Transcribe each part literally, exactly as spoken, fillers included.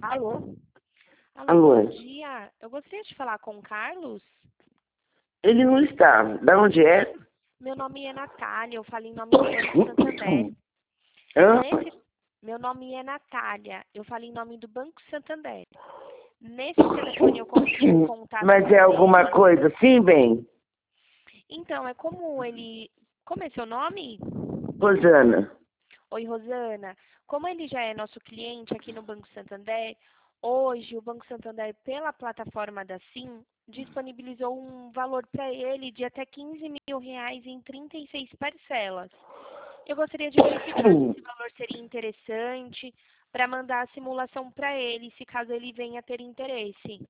Alô? Alô, Alô? bom dia. Eu gostaria de falar com o Carlos. Ele não está. Da onde é? Meu nome é Natália, eu falo em nome do Banco Santander. Hã? Nesse... Meu nome é Natália, eu falo em nome do Banco Santander. Nesse telefone eu consegui o contato Mas com é ele. alguma coisa assim, bem? Então, é como ele... Como é seu nome? Rosana. Oi, Rosana. Como ele já é nosso cliente aqui no Banco Santander, hoje o Banco Santander, pela plataforma da Sim, disponibilizou um valor para ele de até quinze mil reais em trinta e seis parcelas. Eu gostaria de verificar se esse valor seria interessante para mandar a simulação para ele, se caso ele venha ter interesse.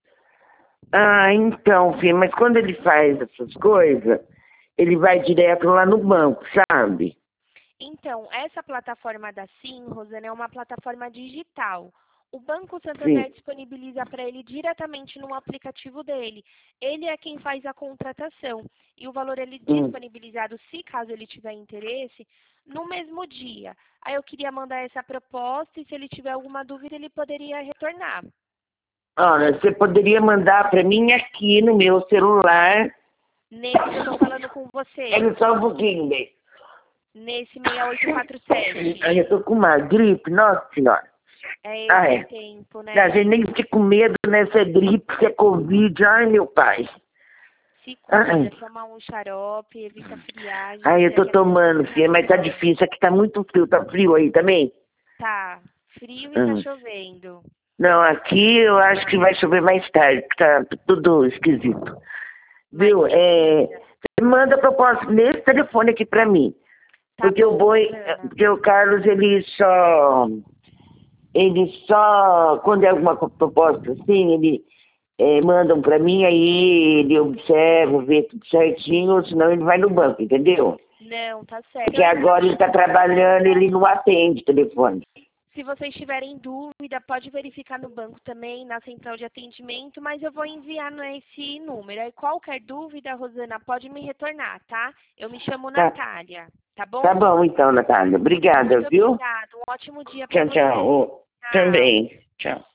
Ah, então, filho, mas quando ele faz essas coisas, ele vai direto lá no banco, sabe? Então, essa plataforma da Sim, Rosana, é uma plataforma digital. O Banco Santander Sim. disponibiliza para ele diretamente no aplicativo dele. Ele é quem faz a contratação. E o valor ele é Hum. disponibilizado, se caso ele tiver interesse, no mesmo dia. Aí eu queria mandar essa proposta e se ele tiver alguma dúvida, ele poderia retornar. Olha, você poderia mandar para mim aqui no meu celular. Nesse que eu estou falando com você, Ele só um pouquinho, bem. nesse seis oito quatro sete. Ai, eu tô com uma gripe, nossa senhora. É Ah, esse é. o tempo, A né? gente nem fica com medo, né? Se é gripe, se é Covid. Ai, meu pai. Se Ai, cuida, toma um xarope, evita friagem. ai, eu Se tô aquela tomando, filha, mas tá contaminação. difícil. Aqui tá muito frio. Tá frio aí também? Tá frio e tá Hum. chovendo. Não, aqui eu acho que vai chover mais tarde, porque tá tudo esquisito. Mas Viu? se É, cuida. você manda proposta nesse telefone aqui pra mim. Tá Porque o bom, boi, Rosana. porque o Carlos, ele só, ele só, quando é alguma proposta assim, ele é, mandam pra mim, aí ele observa, vê tudo certinho, ou senão ele vai no banco, entendeu? Não, tá certo. Porque Eu ainda agora ele tá trabalhando, ele não atende telefone. Se vocês tiverem dúvida, pode verificar no banco também, na central de atendimento, mas eu vou enviar nesse número. Aí qualquer dúvida, Rosana, pode me retornar, tá? Eu me chamo Tá, Natália, tá tá bom? bom então, Natália. Obrigada, Muito viu? obrigada. Um ótimo dia para Tchau, você. tchau. Tchau. Também. Tchau.